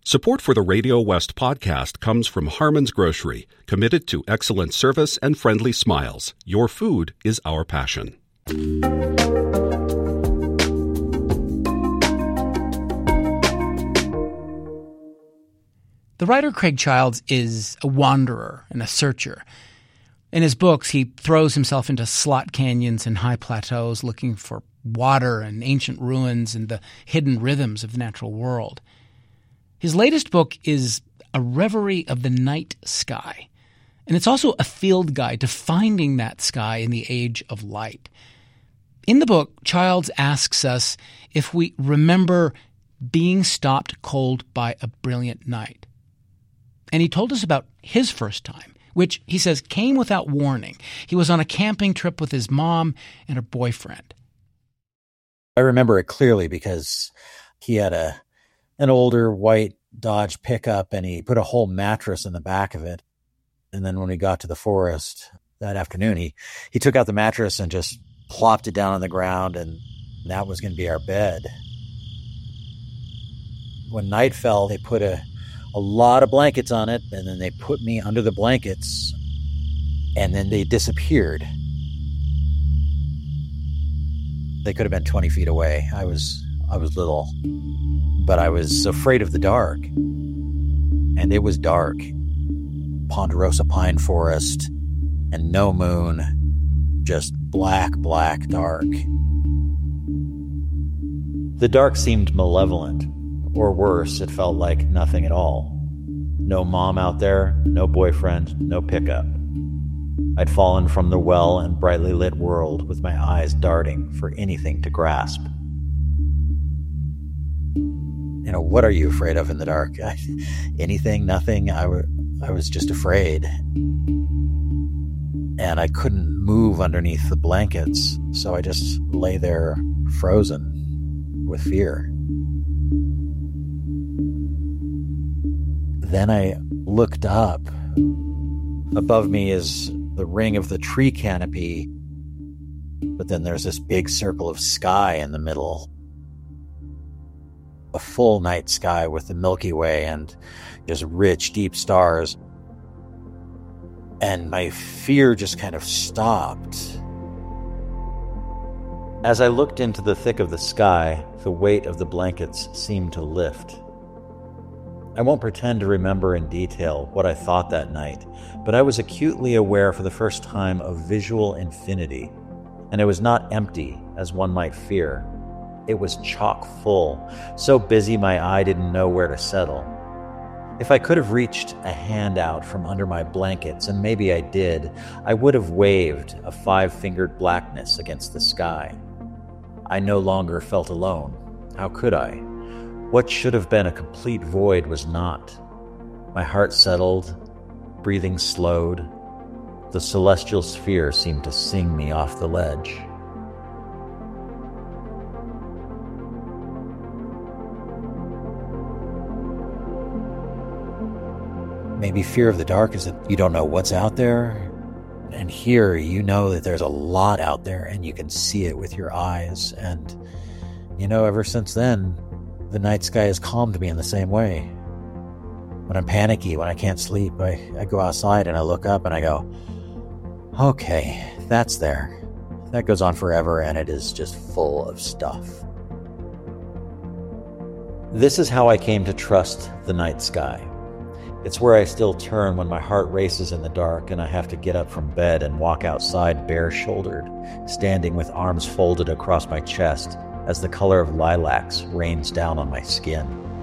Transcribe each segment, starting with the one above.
Support for the Radio West podcast comes from Harmon's Grocery, committed to excellent service and friendly smiles. Your food is our passion. The writer Craig Childs is a wanderer and a searcher. In his books, he throws himself into slot canyons and high plateaus looking for water and ancient ruins and the hidden rhythms of the natural world. His latest book is A Reverie of the Night Sky, and it's also a field guide to finding that sky in the age of light. In the book, Childs asks us if we remember being stopped cold by a brilliant night. And he told us about his first time, which, he says, came without warning. He was on a camping trip with his mom and her boyfriend. I remember it clearly because he had an older white Dodge pickup and he put a whole mattress in the back of it. And then when we got to the forest that afternoon, he took out the mattress and just plopped it down on the ground, and that was going to be our bed. When night fell, they put a lot of blankets on it, and then they put me under the blankets, and then they disappeared. They could have been 20 feet away. I was little, but I was afraid of the dark. And it was dark. Ponderosa pine forest and no moon, just black dark. The dark seemed malevolent, or worse, it felt like nothing at all. No mom out there, no boyfriend, no pickup. I'd fallen from the well and brightly lit world with my eyes darting for anything to grasp. You know, what are you afraid of in the dark? Anything, nothing. I was just afraid. And I couldn't move underneath the blankets, so I just lay there frozen with fear. Then I looked up. Above me is the ring of the tree canopy, but then there's this big circle of sky in the middle. A full night sky with the Milky Way and just rich, deep stars. And my fear just kind of stopped. As I looked into the thick of the sky, the weight of the blankets seemed to lift. I won't pretend to remember in detail what I thought that night, but I was acutely aware for the first time of visual infinity, and it was not empty, as one might fear. It was chock full, so busy my eye didn't know where to settle. If I could have reached a hand out from under my blankets, and maybe I did, I would have waved a 5-fingered blackness against the sky. I no longer felt alone. How could I? What should have been a complete void was not. My heart settled, breathing slowed. The celestial sphere seemed to sing me off the ledge. Maybe fear of the dark is that you don't know what's out there. And here, you know that there's a lot out there and you can see it with your eyes. And, ever since then, the night sky has calmed me in the same way. When I'm panicky, when I can't sleep, I go outside and I look up and I go, okay, that's there. That goes on forever and it is just full of stuff. This is how I came to trust the night sky. It's where I still turn when my heart races in the dark and I have to get up from bed and walk outside bare-shouldered, standing with arms folded across my chest as the color of lilacs rains down on my skin.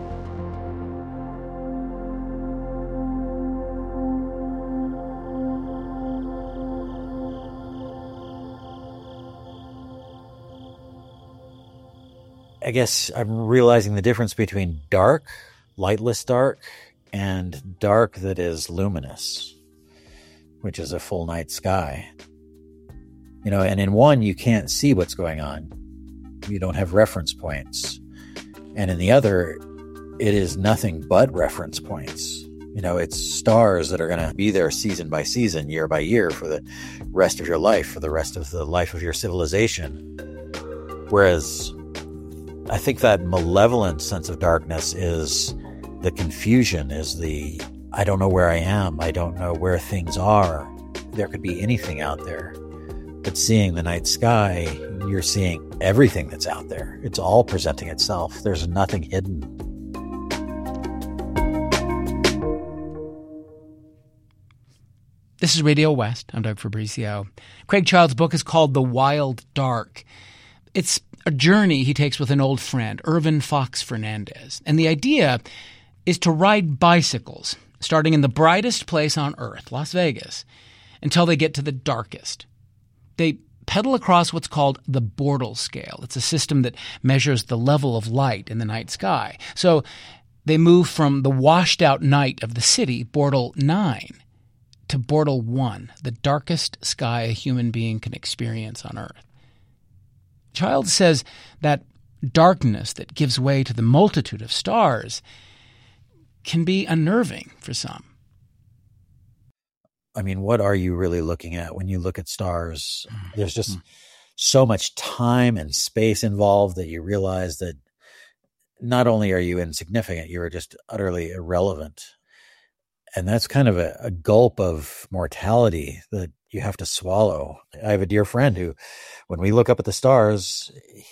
I guess I'm realizing the difference between dark, lightless dark, and dark that is luminous, which is a full night sky. And in one, you can't see what's going on. You don't have reference points. And in the other, it is nothing but reference points. It's stars that are going to be there season by season, year by year, for the rest of your life, for the rest of the life of your civilization. Whereas I think that malevolent sense of darkness is The confusion is I don't know where I am. I don't know where things are. There could be anything out there. But seeing the night sky, you're seeing everything that's out there. It's all presenting itself. There's nothing hidden. This is Radio West. I'm Doug Fabrizio. Craig Child's book is called The Wild Dark. It's a journey he takes with an old friend, Irvin Fox Fernandez. And the idea is to ride bicycles, starting in the brightest place on Earth, Las Vegas, until they get to the darkest. They pedal across what's called the Bortle scale. It's a system that measures the level of light in the night sky. So they move from the washed-out night of the city, Bortle 9, to Bortle 1, the darkest sky a human being can experience on Earth. Child says that darkness that gives way to the multitude of stars can be unnerving for some. I mean, what are you really looking at when you look at stars? There's just so much time and space involved that you realize that not only are you insignificant, you are just utterly irrelevant. And that's kind of a gulp of mortality that you have to swallow. I have a dear friend who, when we look up at the stars,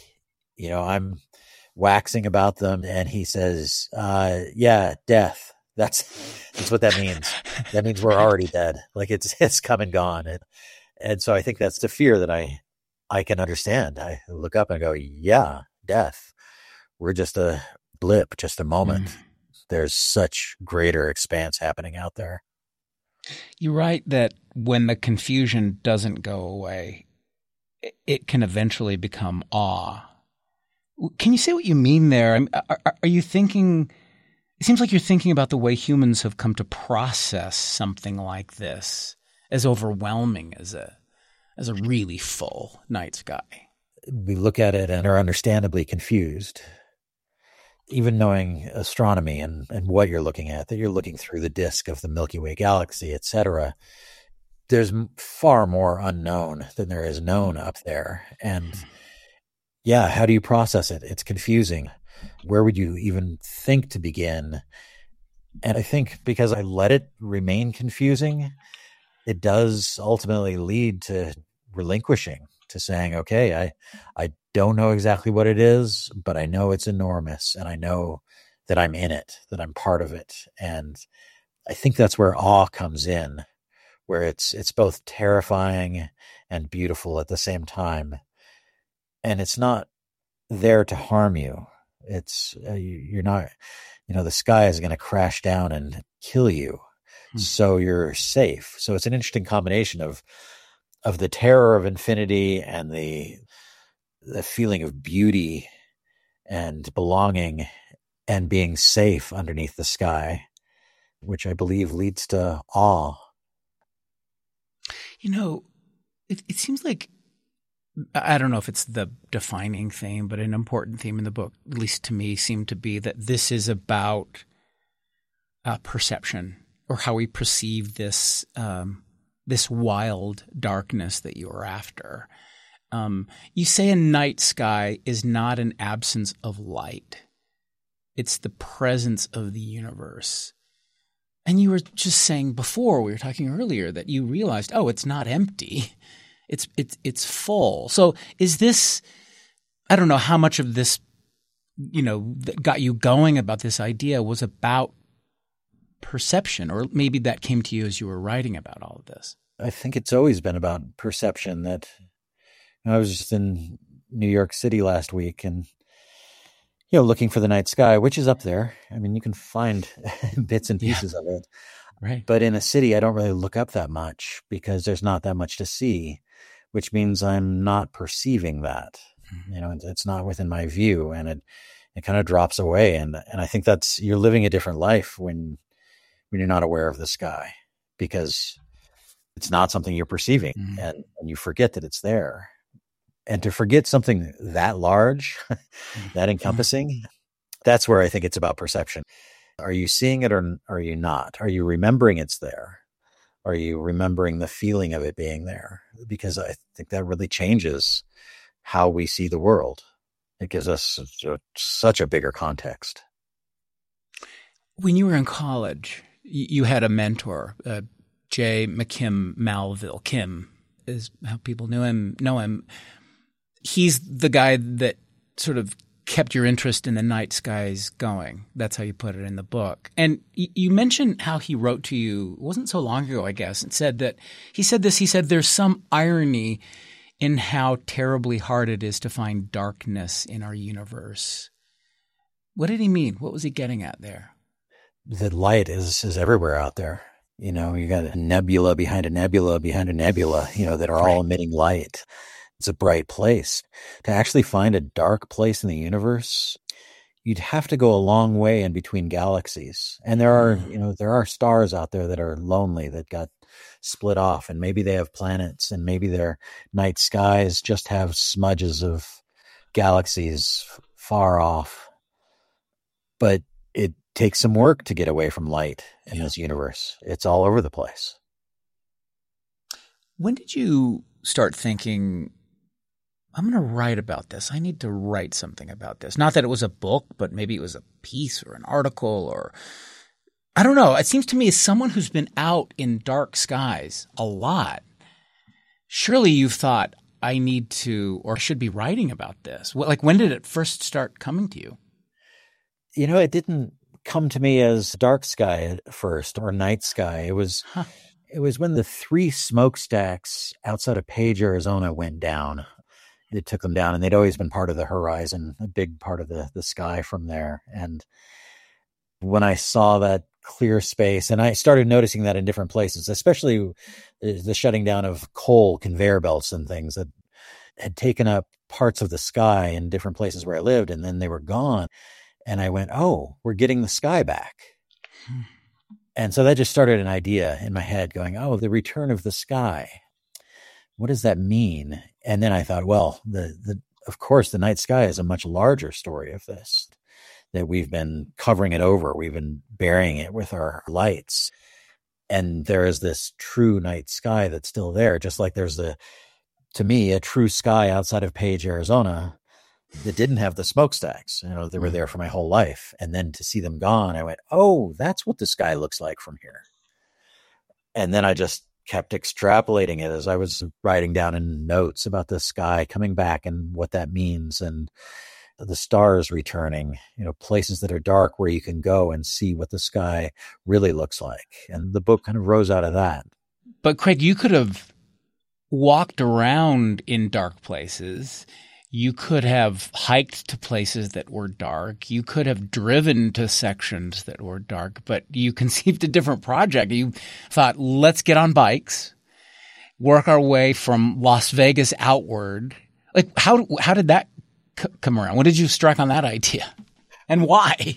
I'm waxing about them, and he says, yeah, death. That's what that means. That means we're already dead. Like it's come and gone. And so I think that's the fear that I can understand. I look up and go, yeah, death. We're just a blip, just a moment. There's such greater expanse happening out there. You write that when the confusion doesn't go away, it can eventually become awe. Can you say what you mean there? Are you thinking? It seems like you're thinking about the way humans have come to process something like this as overwhelming as a really full night sky. We look at it and are understandably confused. Even knowing astronomy and what you're looking at, that you're looking through the disk of the Milky Way galaxy, etc., there's far more unknown than there is known up there. And yeah, how do you process it? It's confusing. Where would you even think to begin? And I think because I let it remain confusing, it does ultimately lead to relinquishing, to saying, okay, I don't know exactly what it is, but I know it's enormous, and I know that I'm in it, that I'm part of it. And I think that's where awe comes in, where it's both terrifying and beautiful at the same time. And it's not there to harm you. It's you're not, the sky is going to crash down and kill you. So you're safe. So it's an interesting combination of the terror of infinity and the feeling of beauty and belonging and being safe underneath the sky, which I believe leads to awe. It seems like, I don't know if it's the defining theme, but an important theme in the book, at least to me, seemed to be that this is about perception, or how we perceive this wild darkness that you're after. You say a night sky is not an absence of light. It's the presence of the universe. And you were just saying before, we were talking earlier, that you realized, it's not empty. It's full. So is this, I don't know how much of this, that got you going about this idea was about perception, or maybe that came to you as you were writing about all of this. I think it's always been about perception. That I was just in New York City last week and, looking for the night sky, which is up there. I mean, you can find bits and pieces of it. Right. But in a city, I don't really look up that much because there's not that much to see, which means I'm not perceiving that. It's not within my view, and it kind of drops away. And I think you're living a different life when you're not aware of the sky, because it's not something you're perceiving, and you forget that it's there. And to forget something that large, that encompassing, that's where I think it's about perception. Are you seeing it, or are you not? Are you remembering it's there? Are you remembering the feeling of it being there? Because I think that really changes how we see the world. It gives us such a bigger context. When you were in college, you had a mentor, J. McKim Malville. Kim is how people know him. He's the guy that sort of kept your interest in the night skies going. That's how you put it in the book. And you mentioned how he wrote to you, it wasn't so long ago, I guess, and said there's some irony in how terribly hard it is to find darkness in our universe. What did he mean? What was he getting at there? The light is everywhere out there. You know, you got a nebula behind a nebula behind a nebula, that are all emitting light. It's a bright place. To actually find a dark place in the universe, you'd have to go a long way in between galaxies. And there are stars out there that are lonely, that got split off, and maybe they have planets, and maybe their night skies just have smudges of galaxies far off. But it takes some work to get away from light in this universe. It's all over the place. When did you start thinking, I'm going to write about this. I need to write something about this. Not that it was a book, but maybe it was a piece or an article, or I don't know. It seems to me, as someone who's been out in dark skies a lot, surely you've thought, I need to or should be writing about this. Like, when did it first start coming to you? It didn't come to me as dark sky at first, or night sky. It was when the 3 smokestacks outside of Page, Arizona went down. It took them down, and they'd always been part of the horizon, a big part of the sky from there. And when I saw that clear space, and I started noticing that in different places, especially the shutting down of coal conveyor belts and things that had taken up parts of the sky in different places where I lived, and then they were gone. And I went, oh, we're getting the sky back. And so that just started an idea in my head going, oh, the return of the sky. What does that mean? And then I thought, well, of course, the night sky is a much larger story of this, that we've been covering it over. We've been burying it with our lights. And there is this true night sky that's still there, just like there's to me, a true sky outside of Page, Arizona, that didn't have the smokestacks. They were there for my whole life. And then to see them gone, I went, oh, that's what the sky looks like from here. And then I just kept extrapolating it as I was writing down in notes about the sky coming back and what that means, and the stars returning, places that are dark where you can go and see what the sky really looks like. And the book kind of rose out of that. But Craig, you could have walked around in dark places. You could have hiked to places that were dark. You could have driven to sections that were dark, but you conceived a different project. You thought, let's get on bikes, work our way from Las Vegas outward. Like, how did that come around? When did you strike on that idea, and why?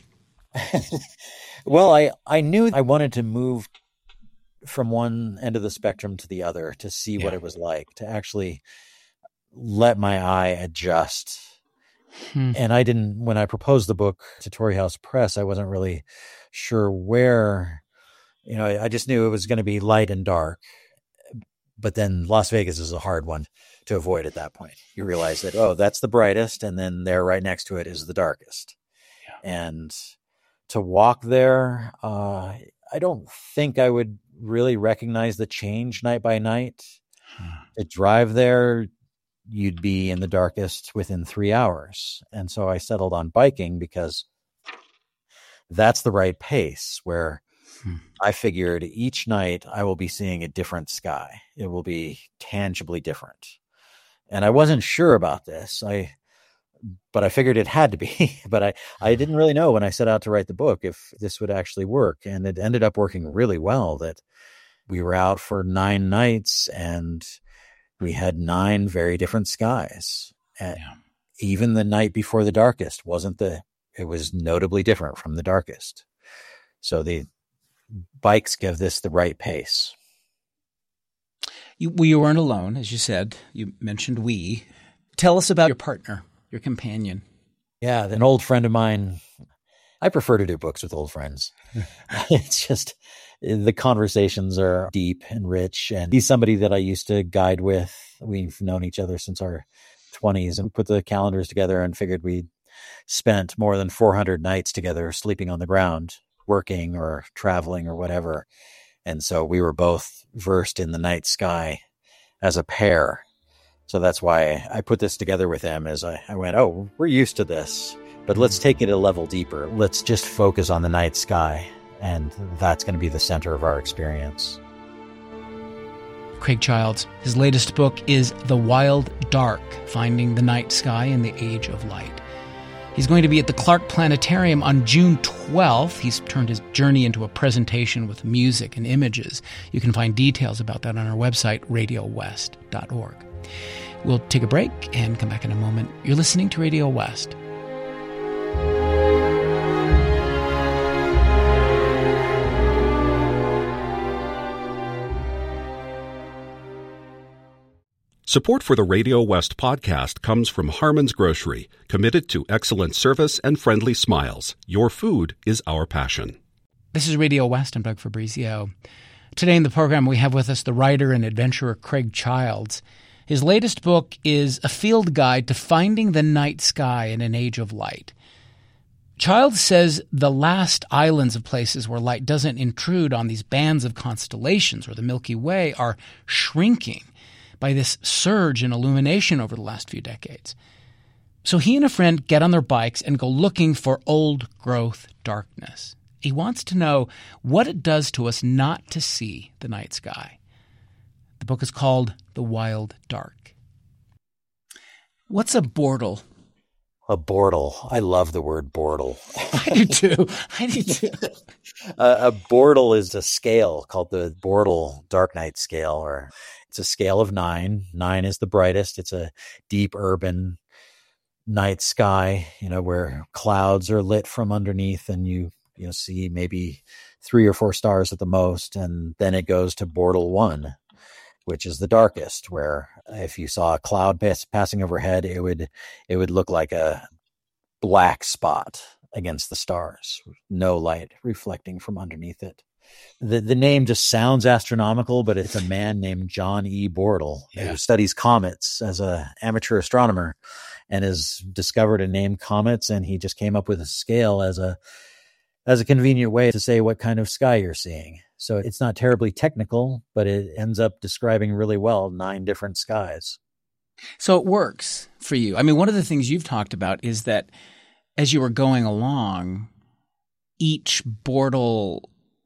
Well, I knew I wanted to move from one end of the spectrum to the other to see what it was like, to actually let my eye adjust. And I didn't, when I proposed the book to Torrey House Press, I wasn't really sure where, I just knew it was going to be light and dark. But then Las Vegas is a hard one to avoid at that point. You realize that, oh, that's the brightest, and then there right next to it is the darkest. Yeah. And to walk there, I don't think I would really recognize the change night by night. To drive there, you'd be in the darkest within 3 hours. And so I settled on biking because that's the right pace, where I figured each night I will be seeing a different sky. It will be tangibly different. And I wasn't sure about this. But I figured it had to be. But I didn't really know when I set out to write the book if this would actually work. And it ended up working really well, that we were out for 9 nights and we had 9 very different skies. And even the night before the darkest it was notably different from the darkest. So the bikes give this the right pace. You weren't alone, as you said. You mentioned we. Tell us about your partner, your companion. Yeah, an old friend of mine. I prefer to do books with old friends. It's just, the conversations are deep and rich. And he's somebody that I used to guide with. We've known each other since our 20s, and we put the calendars together and figured we'd spent more than 400 nights together sleeping on the ground working or traveling or whatever. And so we were both versed in the night sky as a pair. So that's why I put this together with them, as I went, oh, we're used to this, but let's take it a level deeper. Let's just focus on the night sky, and that's going to be the center of our experience. Craig Childs, his latest book is The Wild Dark, Finding the Night Sky in the Age of Light. He's going to be at the Clark Planetarium on June 12th. He's turned his journey into a presentation with music and images. You can find details about that on our website, radiowest.org. We'll take a break and come back in a moment. You're listening to Radio West. Support for the Radio West podcast comes from Harmon's Grocery, committed to excellent service and friendly smiles. Your food is our passion. This is Radio West. I'm Doug Fabrizio. Today in the program, we have with us the writer and adventurer Craig Childs. His latest book is a field guide to finding the night sky in an age of light. Childs says the last islands of places where light doesn't intrude on these bands of constellations or the Milky Way are shrinking by this surge in illumination over the last few decades. So he and a friend get on their bikes and go looking for old-growth darkness. He wants to know what it does to us not to see the night sky. The book is called The Wild Dark. What's a bortle? A bortle. I love the word bortle. I do too. A bortle is a scale called the Bortle Dark Night Scale, or it's a scale of 9. 9 is the brightest. It's a deep urban night sky, where clouds are lit from underneath and you see maybe 3 or 4 stars at the most. And then it goes to Bortle 1, which is the darkest, where if you saw a cloud passing overhead, it would look like a black spot against the stars, no light reflecting from underneath it. The name just sounds astronomical, but it's a man named John E. Bortle who studies comets as an amateur astronomer and has discovered and named comets, and he just came up with a scale as a convenient way to say what kind of sky you're seeing. So it's not terribly technical, but it ends up describing really well 9 different skies. So it works for you. I mean, one of the things you've talked about is that as you were going along, each Bortle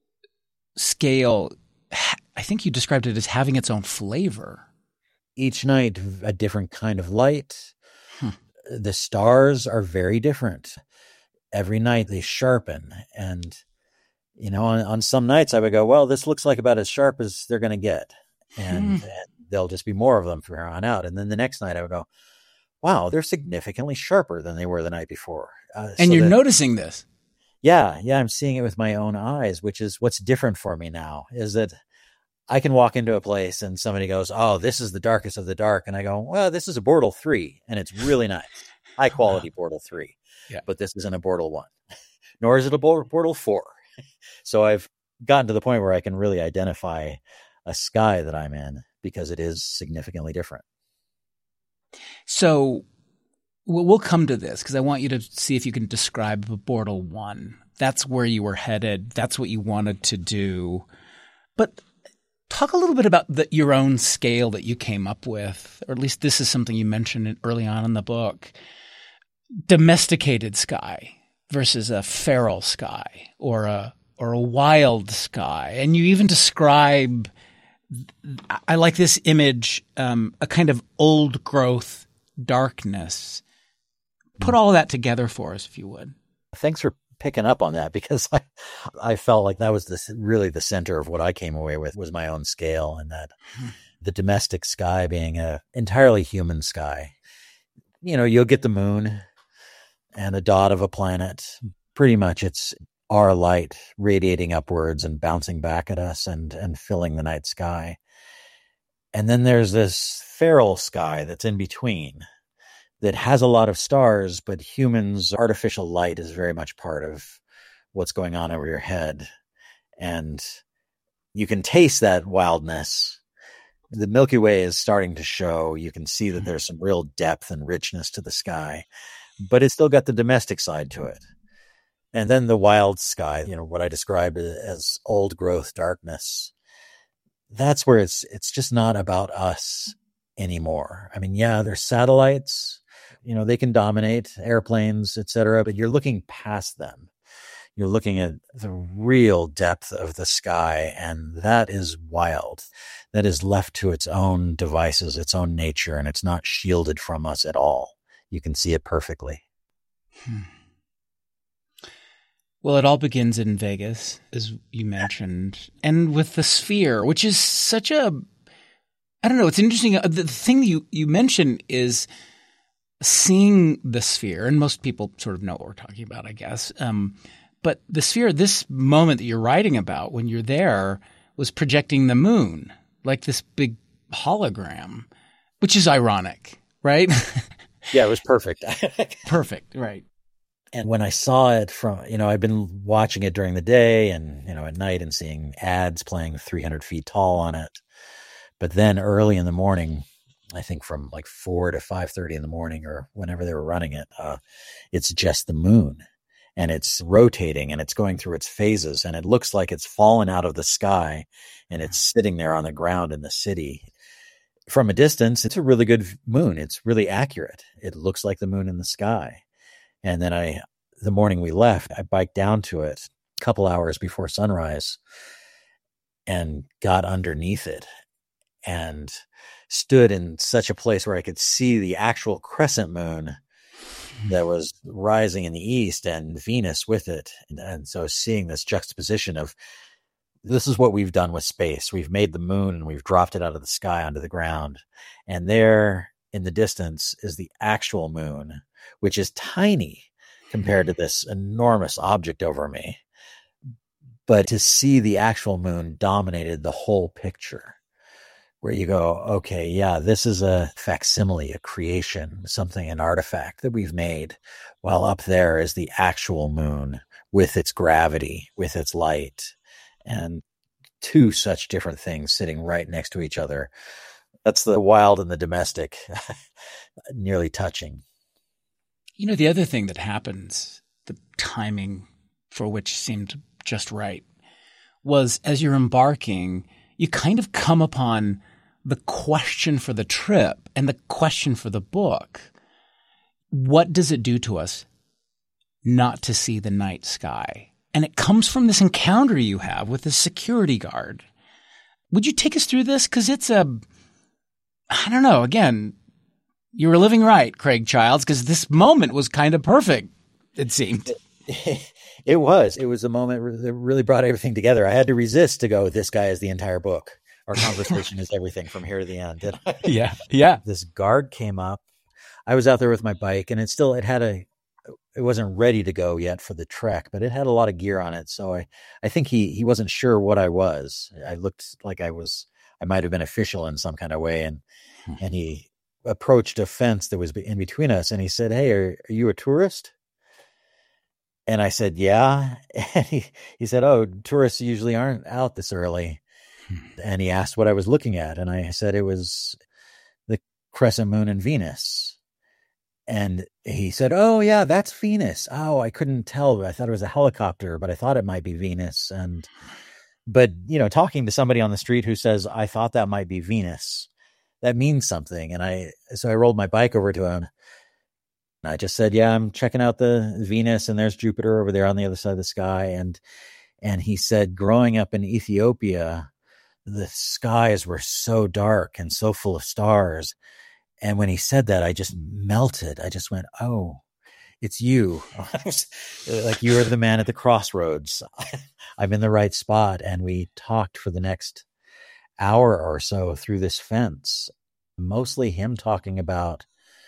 scale, I think you described it as having its own flavor. Each night, a different kind of light. The stars are very different. Every night they sharpen. And, on some nights I would go, well, this looks like about as sharp as they're going to get. And there'll just be more of them from here on out. And then the next night I would go, wow, they're significantly sharper than they were the night before. And you're noticing this. Yeah, I'm seeing it with my own eyes, which is what's different for me now, is that I can walk into a place and somebody goes, oh, this is the darkest of the dark. And I go, well, this is a Bortle 3, and it's really nice. High quality Bortle 3. Yeah. But this isn't a Bortle 1, nor is it a Bortle 4. So I've gotten to the point where I can really identify a sky that I'm in because it is significantly different. So we'll come to this because I want you to see if you can describe Bortle 1. That's where you were headed. That's what you wanted to do. But talk a little bit about your own scale that you came up with, or at least this is something you mentioned early on in the book. Domesticated sky versus a feral sky or a wild sky. And you even describe, I like this image, a kind of old growth darkness. Put all that together for us, if you would. Thanks for picking up on that, because I felt like that was really the center of what I came away with was my own scale, and that the domestic sky being a entirely human sky. You'll get the moon and a dot of a planet. Pretty much it's our light radiating upwards and bouncing back at us and filling the night sky. And then there's this feral sky that's in between that has a lot of stars, but humans' artificial light is very much part of what's going on over your head. And you can taste that wildness. The Milky Way is starting to show. You can see that there's some real depth and richness to the sky, but it's still got the domestic side to it. And then the wild sky, what I describe as old growth darkness. That's where it's just not about us anymore. I mean, yeah, there's satellites, they can dominate airplanes, etc., but you're looking past them. You're looking at the real depth of the sky, and that is wild. That is left to its own devices, its own nature, and it's not shielded from us at all. You can see it perfectly. Well, it all begins in Vegas, as you mentioned, and with the Sphere, which is such a, I don't know, it's interesting. The thing you mentioned is seeing the Sphere, and most people sort of know what we're talking about, I guess. But the Sphere, this moment that you're writing about when you're there, was projecting the moon, like this big hologram, which is ironic, right? Yeah, it was perfect. Perfect, right. And when I saw it from, I've been watching it during the day and, at night and seeing ads playing 300 feet tall on it. But then early in the morning, I think from like 4 to 5:30 in the morning or whenever they were running it, it's just the moon. And it's rotating and it's going through its phases, and it looks like it's fallen out of the sky and it's sitting there on the ground in the city. From a distance, it's a really good moon. It's really accurate. It looks like the moon in the sky. And then the morning we left, I biked down to it a couple hours before sunrise and got underneath it and stood in such a place where I could see the actual crescent moon that was rising in the east and Venus with it. And so seeing this juxtaposition of, this is what we've done with space. We've made the moon and we've dropped it out of the sky onto the ground. And there in the distance is the actual moon, which is tiny compared to this enormous object over me. But to see the actual moon dominated the whole picture, where you go, okay, yeah, this is a facsimile, a creation, an artifact that we've made, while up there is the actual moon with its gravity, with its light, and two such different things sitting right next to each other. That's the wild and the domestic, nearly touching. The other thing that happens, the timing for which seemed just right, was as you're embarking, you kind of come upon the question for the trip and the question for the book. What does it do to us not to see the night sky? And it comes from this encounter you have with the security guard. Would you take us through this? Because it's I don't know, again, you were living right, Craig Childs, because this moment was kind of perfect, it seemed. It was. It was a moment that really brought everything together. I had to resist to go, this guy is the entire book. Our conversation is everything from here to the end. Yeah. This guard came up. I was out there with my bike, and it wasn't ready to go yet for the trek, but it had a lot of gear on it. So I think he wasn't sure what I was. I looked like I might have been official in some kind of way. And he approached a fence that was in between us, and he said, "Hey, are you a tourist?" And I said, "Yeah." And he said, "Oh, tourists usually aren't out this early." And he asked what I was looking at. And I said it was the crescent moon and Venus. And he said, "Oh, yeah, that's Venus." Oh, I couldn't tell. I thought it was a helicopter, but I thought it might be Venus. But talking to somebody on the street who says, "I thought that might be Venus," that means something. And so I rolled my bike over to him. And I just said, "Yeah, I'm checking out the Venus, and there's Jupiter over there on the other side of the sky." And he said, growing up in Ethiopia, the skies were so dark and so full of stars. And when he said that, I just melted. I just went, "Oh, it's you." Like, you are the man at the crossroads. I'm in the right spot. And we talked for the next hour or so through this fence, mostly him talking about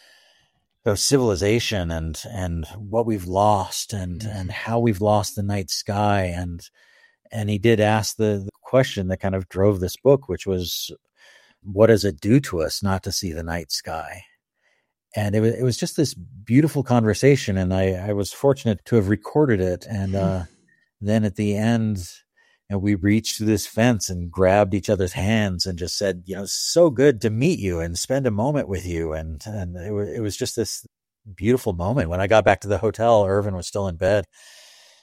civilization and what we've lost and how we've lost the night sky. And he did ask the question that kind of drove this book, which was, what does it do to us not to see the night sky? And it was just this beautiful conversation. And I was fortunate to have recorded it. And then at the end, we reached through this fence and grabbed each other's hands and just said, "So good to meet you and spend a moment with you." And it was just this beautiful moment. When I got back to the hotel, Irvin was still in bed.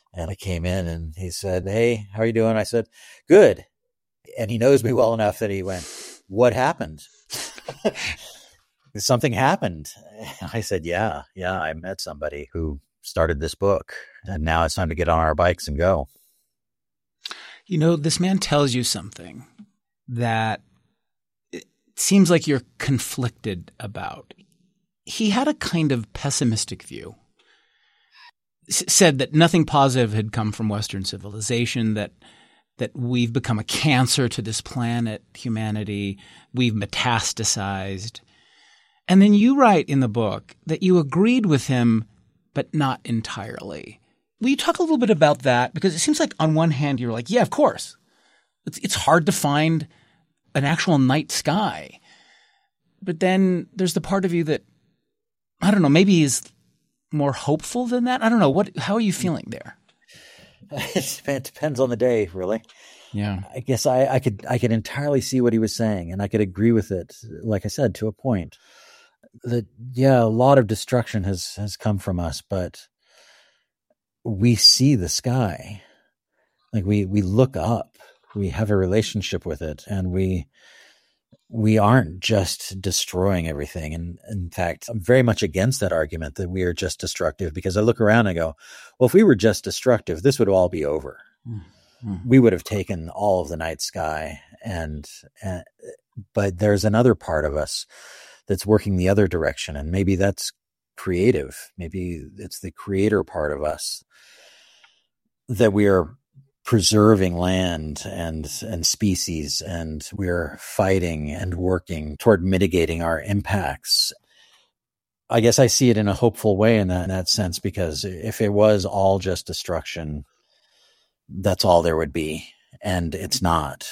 And I came in and he said, "Hey, how are you doing?" I said, "Good." And he knows me well enough that he went, "What happened?" Something happened. I said, yeah, I met somebody who started this book, and now it's time to get on our bikes and go. You know, this man tells you something that it seems like you're conflicted about. He had a kind of pessimistic view. Said that nothing positive had come from Western civilization, that we've become a cancer to this planet, humanity, we've metastasized. And then you write in the book that you agreed with him, but not entirely. Will you talk a little bit about that? Because it seems like on one hand you're like, yeah, of course. It's hard to find an actual night sky. But then there's the part of you that, I don't know, maybe is more hopeful than that. I don't know. How are you feeling there? It depends on the day, really. Yeah. I guess I could entirely see what he was saying, and I could agree with it, like I said, to a point. That, yeah, a lot of destruction has come from us, but we see the sky. Like we look up, we have a relationship with it, and we aren't just destroying everything. And in fact, I'm very much against that argument that we are just destructive, because I look around and I go, well, if we were just destructive, this would all be over. Mm-hmm. We would have taken all of the night sky. But there's another part of us that's working the other direction. And maybe that's creative. Maybe it's the creator part of us, that we are preserving land and species, and we're fighting and working toward mitigating our impacts. I guess I see it in a hopeful way in that sense, because if it was all just destruction, that's all there would be. And it's not.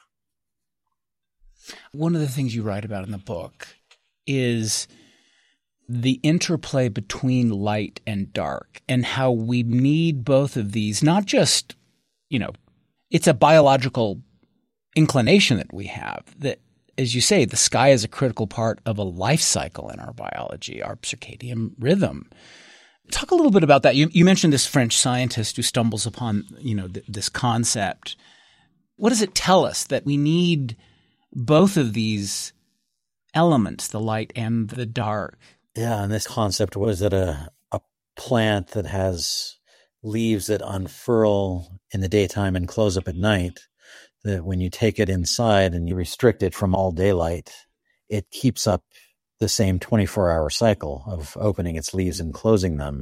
One of the things you write about in the book is the interplay between light and dark, and how we need both of these, not just, it's a biological inclination that we have, that, as you say, the sky is a critical part of a life cycle in our biology, our circadian rhythm. Talk a little bit about that. You mentioned this French scientist who stumbles upon, this concept. What does it tell us that we need both of these elements, the light and the dark? Yeah, and this concept was that a plant that has leaves that unfurl in the daytime and close up at night, that when you take it inside and you restrict it from all daylight, it keeps up the same 24-hour cycle of opening its leaves and closing them.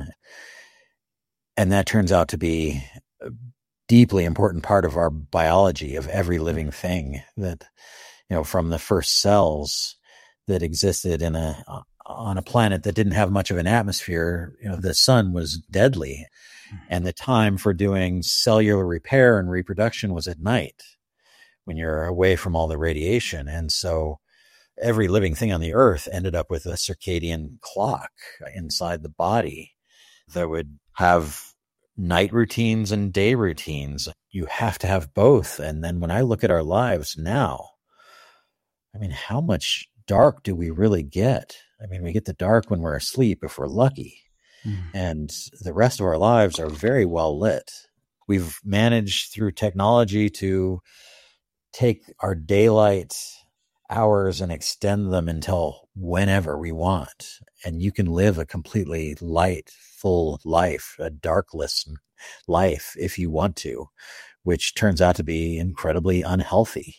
And that turns out to be a deeply important part of our biology, of every living thing, that, from the first cells that existed on a planet that didn't have much of an atmosphere, the sun was deadly, and the time for doing cellular repair and reproduction was at night, when you're away from all the radiation. And so every living thing on the earth ended up with a circadian clock inside the body that would have night routines and day routines. You have to have both. And then when I look at our lives now, how much dark do we really get? We get the dark when we're asleep, if we're lucky. And the rest of our lives are very well lit. We've managed through technology to take our daylight hours and extend them until whenever we want. And you can live a completely light, full life, a darkless life if you want to, which turns out to be incredibly unhealthy.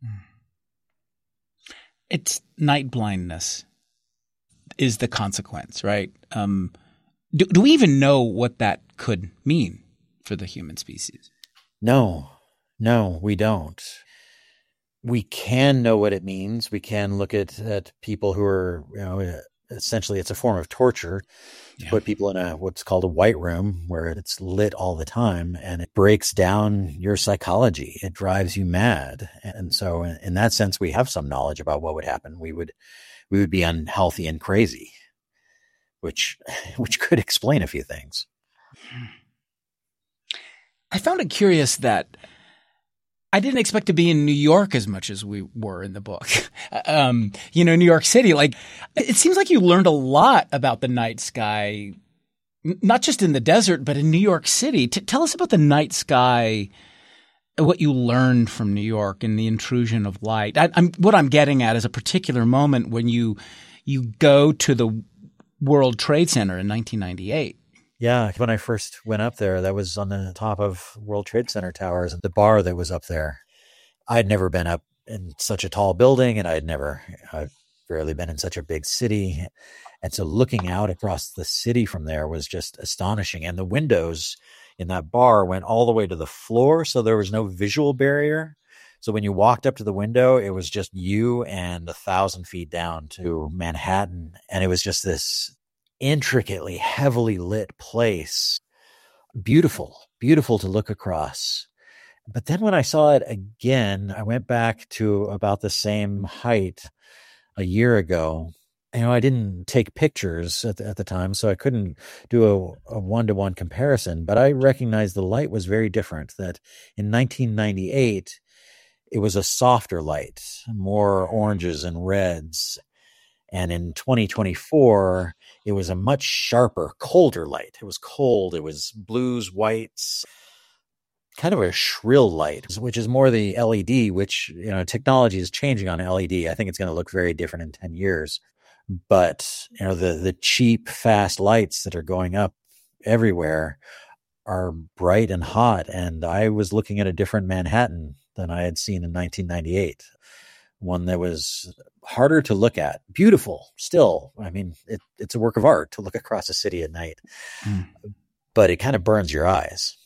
It's night blindness is the consequence, right? Do we even know what that could mean for the human species? No, we don't. We can know what it means. We can look at people who are, essentially it's a form of torture to put people in what's called a white room, where it's lit all the time, and it breaks down your psychology. It drives you mad. And so in that sense, we have some knowledge about what would happen. We would be unhealthy and crazy, which could explain a few things. I found it curious that I didn't expect to be in New York as much as we were in the book. New York City, it seems like you learned a lot about the night sky not just in the desert, but in New York City. Tell us about the night sky, what you learned from New York and the intrusion of light. What I'm getting at is a particular moment when you go to the World Trade Center in 1998. Yeah, when I first went up there, that was on the top of World Trade Center towers, the bar that was up there. I'd never been up in such a tall building, and I'd barely been in such a big city. And so looking out across the city from there was just astonishing. And the windows in that bar went all the way to the floor, so there was no visual barrier. So when you walked up to the window, it was just you and 1,000 feet down to Manhattan. And it was just this intricately, heavily lit place. Beautiful, beautiful to look across. But then when I saw it again, I went back to about the same height a year ago. I didn't take pictures at the time, so I couldn't do a one-to-one comparison, but I recognized the light was very different, that in 1998, it was a softer light, more oranges and reds. And in 2024, it was a much sharper, colder light. It was cold. It was blues, whites, kind of a shrill light, which is more the LED, which, technology is changing on LED. I think it's going to look very different in 10 years. But, the cheap, fast lights that are going up everywhere are bright and hot. And I was looking at a different Manhattan than I had seen in 1998. One that was harder to look at. Beautiful still. I mean, it's a work of art to look across a city at night. But it kind of burns your eyes.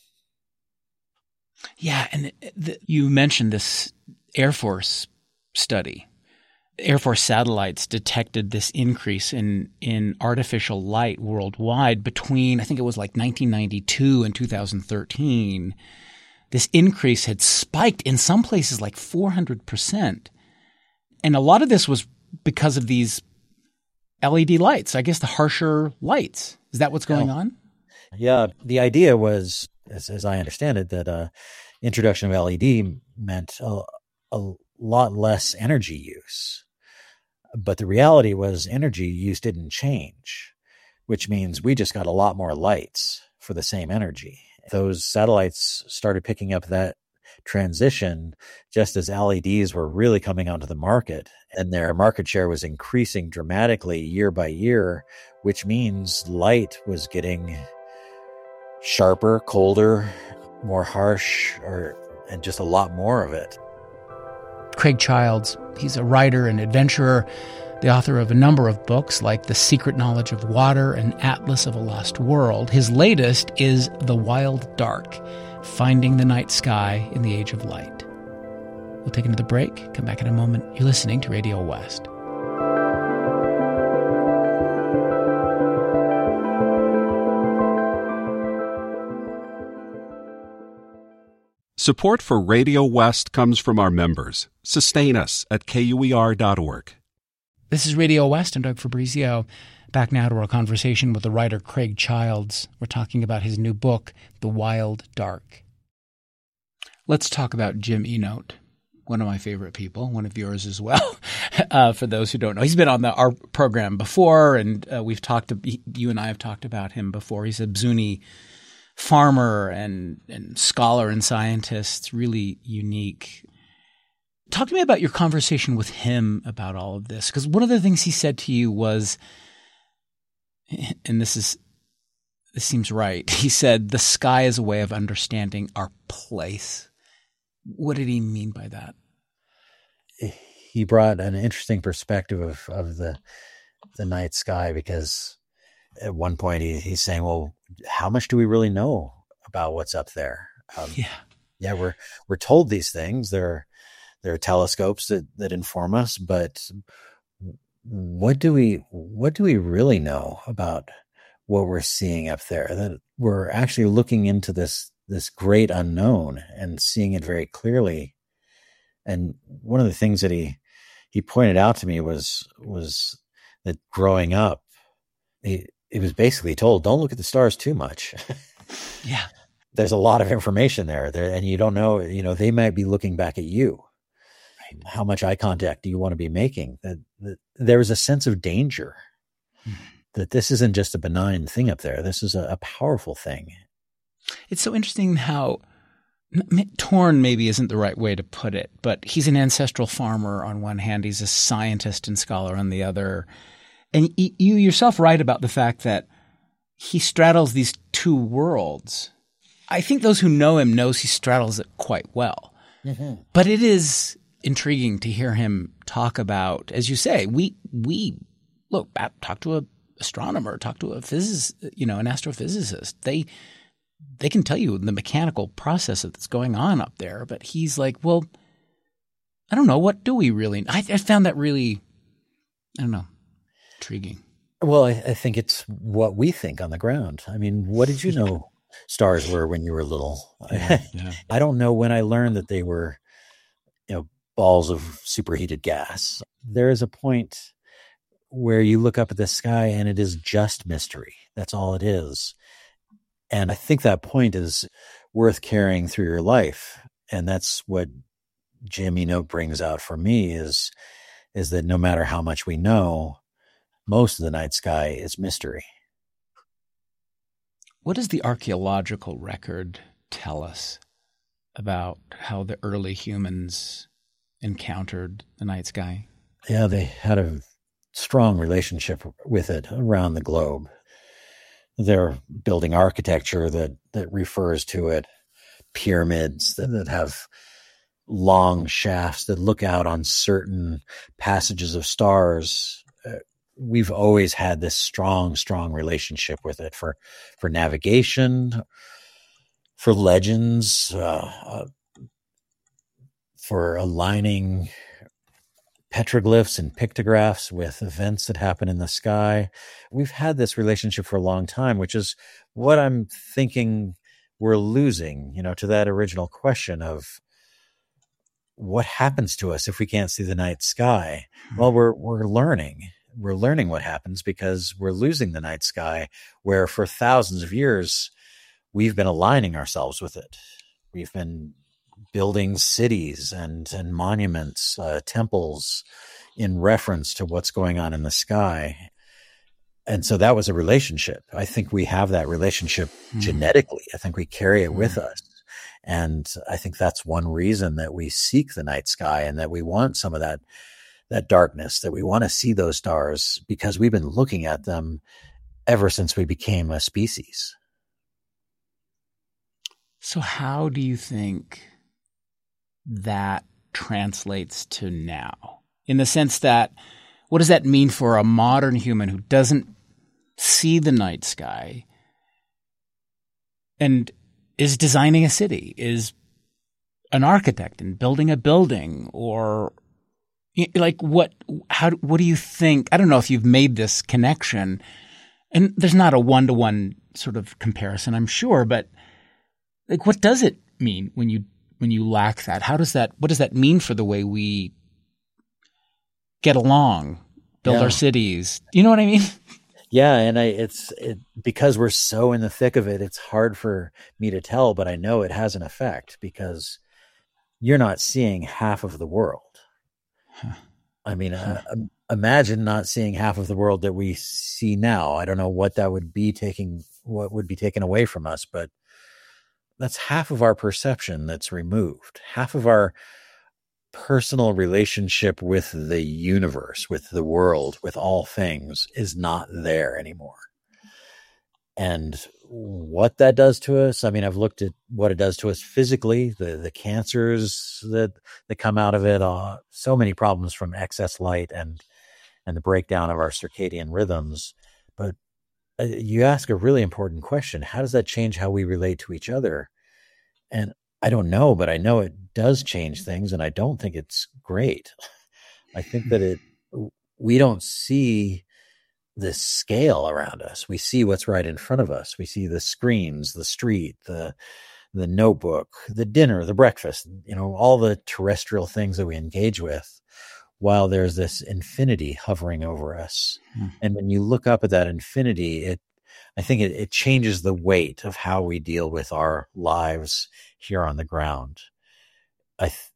Yeah. And you mentioned this Air Force study. Air Force satellites detected this increase in artificial light worldwide between, I think it was like 1992 and 2013. This increase had spiked in some places like 400%. And a lot of this was because of these LED lights, I guess the harsher lights. Is that what's going on? Yeah. The idea was, as I understand it, that introduction of LED meant a lot less energy use. But the reality was energy use didn't change, which means we just got a lot more lights for the same energy. Those satellites started picking up that transition just as LEDs were really coming onto the market, and their market share was increasing dramatically year by year, which means light was getting sharper, colder, more harsh, and just a lot more of it. Craig Childs, he's a writer and adventurer, the author of a number of books like The Secret Knowledge of Water and Atlas of a Lost World. His latest is The Wild Dark, Finding the Night Sky in the Age of Light. We'll take another break, come back in a moment. You're listening to Radio West. Support for Radio West comes from our members. Sustain us at KUER.org. This is Radio West. I'm Doug Fabrizio. Back now to our conversation with the writer Craig Childs. We're talking about his new book, The Wild Dark. Let's talk about Jim Enote, one of my favorite people, one of yours as well. For those who don't know, he's been on our program before, and you and I have talked about him before. He's a Zuni farmer and scholar and scientist, really unique. Talk to me about your conversation with him about all of this, because one of the things he said to you was, and this seems right, he said, the sky is a way of understanding our place. What did he mean by that? He brought an interesting perspective of the night sky, because at one point he's saying, well, how much do we really know about what's up there? We're told these things. There are telescopes that inform us, but what do we really know about what we're seeing up there? That we're actually looking into this great unknown and seeing it very clearly. And one of the things that he pointed out to me was that growing up, it was basically told, don't look at the stars too much. Yeah. There's a lot of information there, and you don't know, they might be looking back at you. Right? How much eye contact do you want to be making? There was a sense of danger that this isn't just a benign thing up there. This is a powerful thing. It's so interesting how torn maybe isn't the right way to put it, but he's an ancestral farmer on one hand. He's a scientist and scholar on the other. And you yourself write about the fact that he straddles these two worlds. I think those who know him knows he straddles it quite well. Mm-hmm. But it is intriguing to hear him talk about, as you say, we look, talk to an astronomer, talk to a physicist, an astrophysicist. They can tell you the mechanical process that's going on up there, but he's like, well, I don't know. What do we really – I found that really, I don't know, intriguing. Well, I think it's what we think on the ground. I mean, what did you know stars were when you were little? Yeah. I don't know when I learned that they were, balls of superheated gas. There is a point where you look up at the sky and it is just mystery. That's all it is. And I think that point is worth carrying through your life. And that's what Jim Enoch brings out for me is that no matter how much we know, most of the night sky is mystery. What does the archaeological record tell us about how the early humans encountered the night sky? Yeah, they had a strong relationship with it around the globe. They're building architecture that refers to it, pyramids that have long shafts that look out on certain passages of stars. We've always had this strong relationship with it for navigation, for legends, for aligning petroglyphs and pictographs with events that happen in the sky. We've had this relationship for a long time, which is what I'm thinking we're losing, to that original question of what happens to us if we can't see the night sky. Well, we're learning. We're learning what happens because we're losing the night sky, where for thousands of years we've been aligning ourselves with it. We've been building cities and monuments, temples in reference to what's going on in the sky. And so that was a relationship. I think we have that relationship genetically. I think we carry it with us. And I think that's one reason that we seek the night sky and that we want some of that darkness, that we want to see those stars, because we've been looking at them ever since we became a species. So how do you think that translates to now? In the sense that, what does that mean for a modern human who doesn't see the night sky and is designing a city, is an architect and building a building, or like what do you think? I don't know if you've made this connection, and there's not a one-to-one sort of comparison, I'm sure, but like, what does it mean when you lack that? What does that mean for the way we get along, build our cities? You know what I mean? Yeah. And because we're so in the thick of it, it's hard for me to tell, but I know it has an effect because you're not seeing half of the world. Huh. I mean, imagine not seeing half of the world that we see now. I don't know what would be taken away from us, but that's half of our perception that's removed. Half of our personal relationship with the universe, with the world, with all things is not there anymore. And what that does to us, I mean, I've looked at what it does to us physically, the cancers that come out of it, so many problems from excess light and the breakdown of our circadian rhythms. But you ask a really important question. How does that change how we relate to each other? And I don't know, but I know it does change things, and I don't think it's great. I think that we don't see the scale around us. We see what's right in front of us. We see the screens, the street, the notebook, the dinner, the breakfast, all the terrestrial things that we engage with, while there's this infinity hovering over us. And when you look up at that infinity, I think it changes the weight of how we deal with our lives here on the ground.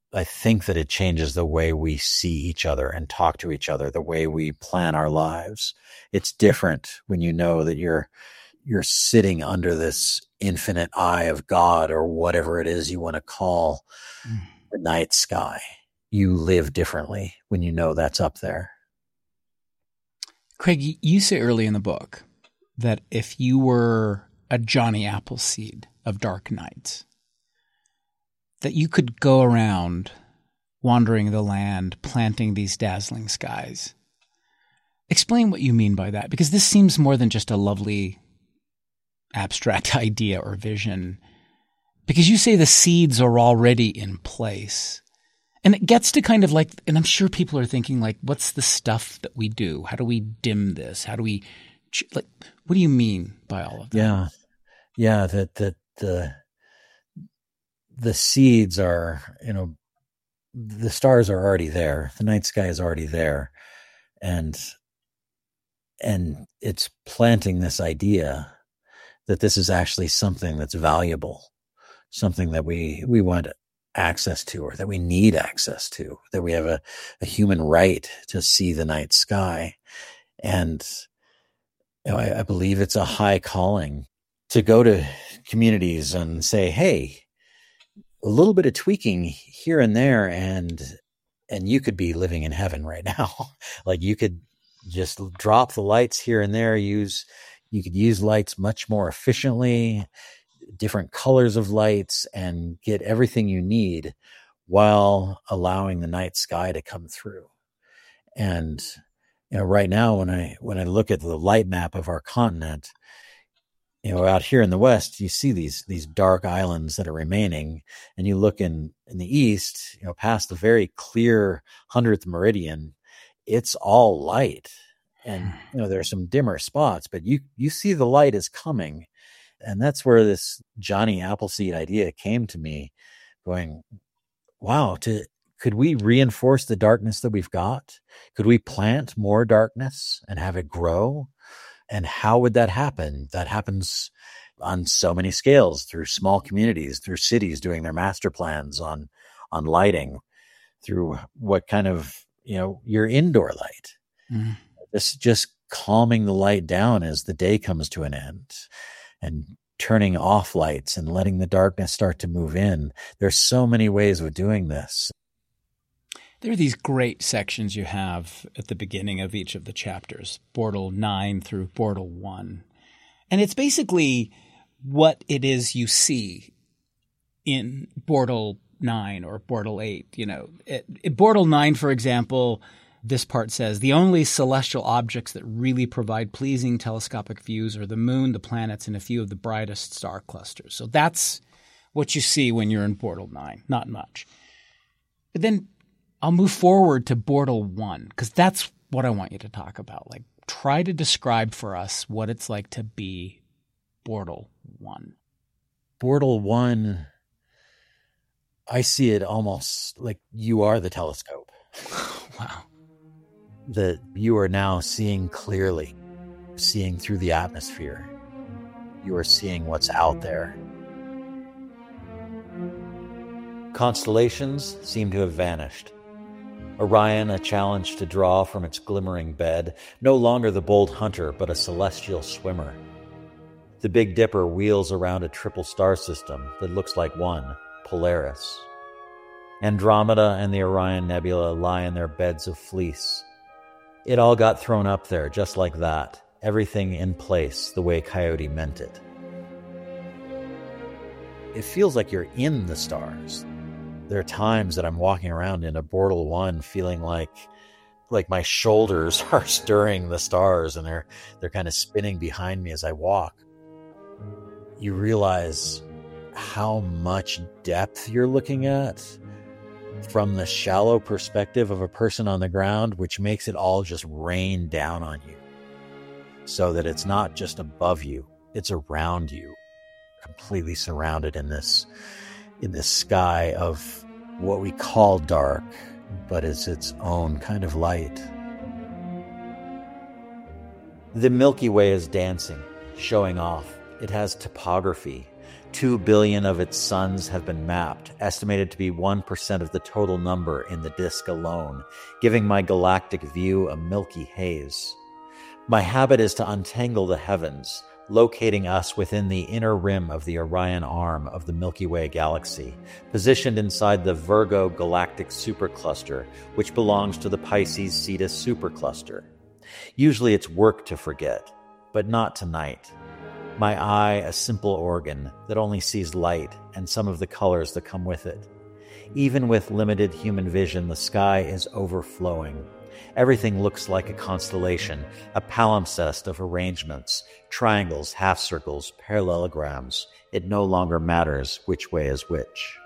I think that it changes the way we see each other and talk to each other, the way we plan our lives. It's different when you know that you're sitting under this infinite eye of God, or whatever it is you want to call the night sky. You live differently when you know that's up there. Craig, you say early in the book that if you were a Johnny Appleseed of dark nights, that you could go around wandering the land, planting these dazzling skies. Explain what you mean by that, because this seems more than just a lovely abstract idea or vision, because you say the seeds are already in place. And it gets to kind of like, and I'm sure people are thinking like, what's the stuff that we do? How do we dim this? How do we, like, what do you mean by all of that? Yeah. That the seeds are, the stars are already there. The night sky is already there. And it's planting this idea that this is actually something that's valuable, something that we want access to, or that we need access to, that we have a human right to see the night sky. And I believe it's a high calling to go to communities and say, hey, a little bit of tweaking here and there, and you could be living in heaven right now. Like, you could just drop the lights here and there, you could use lights much more efficiently, different colors of lights, and get everything you need while allowing the night sky to come through. And right now, when I look at the light map of our continent, out here in the West, you see these dark islands that are remaining, and you look in the East, past the very clear 100th meridian, it's all light. And, there are some dimmer spots, but you see the light is coming. And that's where this Johnny Appleseed idea came to me, going, wow, could we reinforce the darkness that we've got? Could we plant more darkness and have it grow? And how would that happen? That happens on so many scales, through small communities, through cities doing their master plans on lighting, through what kind of, your indoor light. Mm. Just calming the light down as the day comes to an end, and turning off lights and letting the darkness start to move in. There's so many ways of doing this. There are these great sections you have at the beginning of each of the chapters, Bortle 9 through Bortle 1. And it's basically what it is you see in Bortle 9 or Bortle 8. Bortle 9, for example, this part says, the only celestial objects that really provide pleasing telescopic views are the moon, the planets, and a few of the brightest star clusters. So that's what you see when you're in Bortle 9, not much. But then I'll move forward to Bortle 1, because that's what I want you to talk about. Like, try to describe for us what it's like to be Bortle 1. Bortle 1, I see it almost like you are the telescope. Wow. That you are now seeing clearly, seeing through the atmosphere. You are seeing what's out there. Constellations seem to have vanished. Orion, a challenge to draw from its glimmering bed, no longer the bold hunter, but a celestial swimmer. The Big Dipper wheels around a triple star system that looks like one, Polaris. Andromeda and the Orion Nebula lie in their beds of fleece. It all got thrown up there just like that, everything in place the way Coyote meant it. It feels like you're in the stars. There are times that I'm walking around in a Bortle 1 feeling like my shoulders are stirring the stars, and they're kind of spinning behind me as I walk. You realize how much depth you're looking at from the shallow perspective of a person on the ground, which makes it all just rain down on you, so that it's not just above you, it's around you, completely surrounded in this sky of what we call dark, but it's its own kind of light. The Milky Way is dancing, showing off. It has topography, 2 billion of its suns have been mapped, estimated to be 1% of the total number in the disk alone, giving my galactic view a milky haze. My habit is to untangle the heavens, locating us within the inner rim of the Orion arm of the Milky Way galaxy, positioned inside the Virgo galactic supercluster, which belongs to the Pisces Cetus supercluster. Usually it's work to forget, but not tonight. My eye, a simple organ that only sees light and some of the colors that come with it. Even with limited human vision, the sky is overflowing. Everything looks like a constellation, a palimpsest of arrangements, triangles, half circles, parallelograms. It no longer matters which way is which.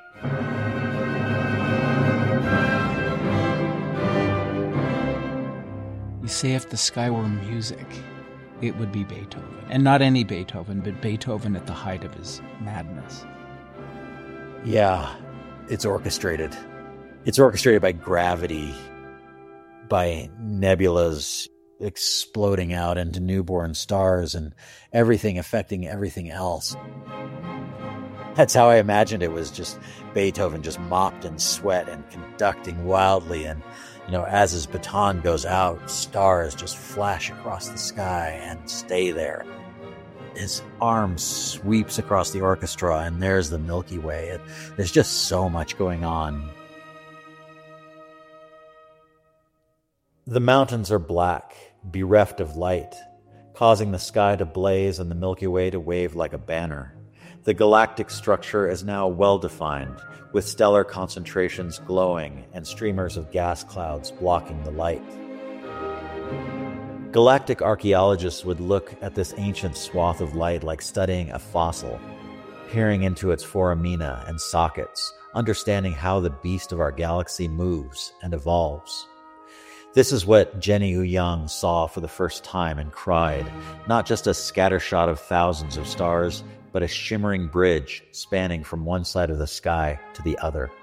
You say if the sky were music, it would be Beethoven. And not any Beethoven, but Beethoven at the height of his madness. Yeah, it's orchestrated. It's orchestrated by gravity, by nebulas exploding out into newborn stars and everything affecting everything else. That's how I imagined it was, just Beethoven just mopped in sweat and conducting wildly, and as his baton goes out, stars just flash across the sky and stay there. His arm sweeps across the orchestra, and there's the Milky Way. There's just so much going on. The mountains are black, bereft of light, causing the sky to blaze and the Milky Way to wave like a banner. The galactic structure is now well-defined, with stellar concentrations glowing and streamers of gas clouds blocking the light. Galactic archaeologists would look at this ancient swath of light like studying a fossil, peering into its foramina and sockets, understanding how the beast of our galaxy moves and evolves. This is what Jenny Ouyang saw for the first time and cried, not just a scattershot of thousands of stars, but a shimmering bridge spanning from one side of the sky to the other.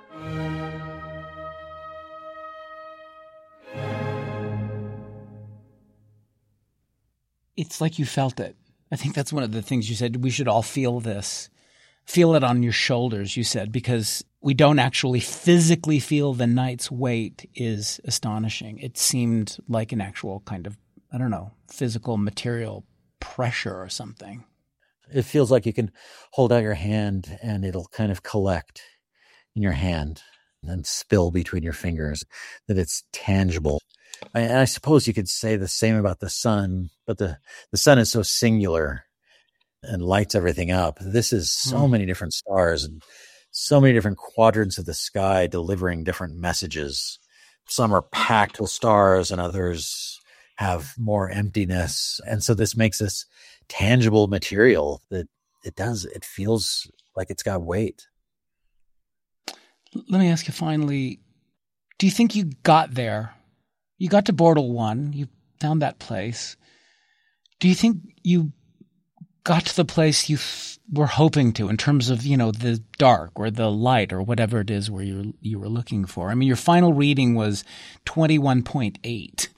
It's like you felt it. I think that's one of the things you said. We should all feel this. Feel it on your shoulders, you said, because we don't actually physically feel the night's weight is astonishing. It seemed like an actual kind of, physical material pressure or something. It feels like you can hold out your hand and it'll kind of collect in your hand and then spill between your fingers, that it's tangible. I suppose you could say the same about the sun, but the sun is so singular and lights everything up. This is so many different stars and so many different quadrants of the sky delivering different messages. Some are packed with stars and others have more emptiness. And so this makes this tangible material that it feels like it's got weight. Let me ask you finally, do you think you got there? You got to Bortle 1, you found that place. Do you think you got to the place you were hoping to in terms of, the dark or the light or whatever it is where you were looking for? I mean, your final reading was 21.8.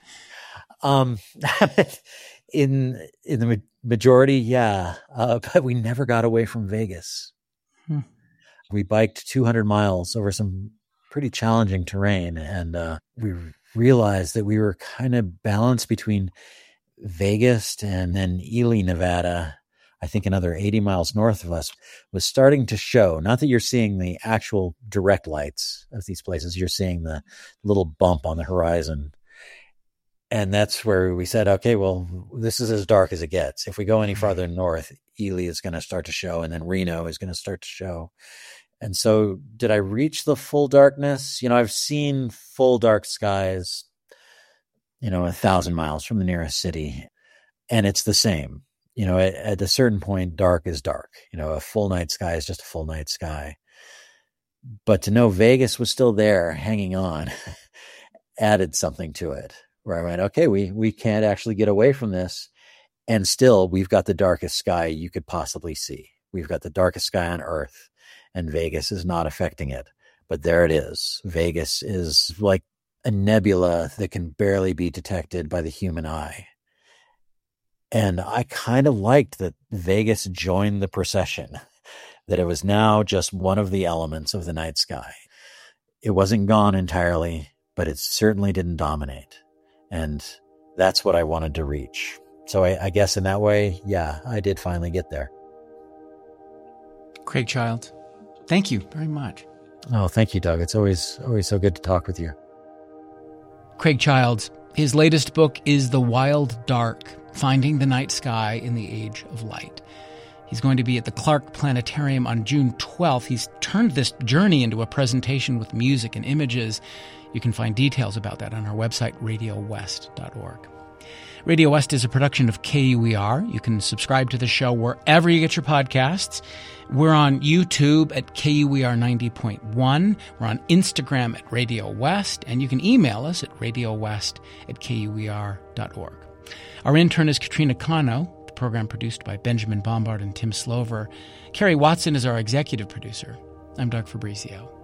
In the majority, yeah. But we never got away from Vegas. We biked 200 miles over some pretty challenging terrain, and we realized that we were kind of balanced between Vegas and then Ely, Nevada. I think another 80 miles north of us was starting to show. Not that you're seeing the actual direct lights of these places. You're seeing the little bump on the horizon. And that's where we said, okay, well, this is as dark as it gets. If we go any farther north, Ely is going to start to show, and then Reno is going to start to show. And so did I reach the full darkness? I've seen full dark skies, 1,000 miles from the nearest city. And it's the same. At a certain point, dark is dark. A full night sky is just a full night sky. But to know Vegas was still there, hanging on, added something to it. Where I went, okay, we can't actually get away from this. And still, we've got the darkest sky you could possibly see. We've got the darkest sky on Earth, and Vegas is not affecting it. But there it is. Vegas is like a nebula that can barely be detected by the human eye. And I kind of liked that Vegas joined the procession, that it was now just one of the elements of the night sky. It wasn't gone entirely, but it certainly didn't dominate. And that's what I wanted to reach. So I guess in that way, yeah, I did finally get there. Craig Childs, thank you very much. Oh, thank you, Doug. It's always so good to talk with you. Craig Childs, his latest book is The Wild Dark, Finding the Night Sky in the Age of Light. He's going to be at the Clark Planetarium on June 12th. He's turned this journey into a presentation with music and images. You can find details about that on our website, radiowest.org. Radio West is a production of KUER. You can subscribe to the show wherever you get your podcasts. We're on YouTube at KUER 90.1. We're on Instagram at Radio West, and you can email us at radiowest@kuer.org. Our intern is Katrina Cano. The program produced by Benjamin Bombard and Tim Slover. Carrie Watson is our executive producer. I'm Doug Fabrizio.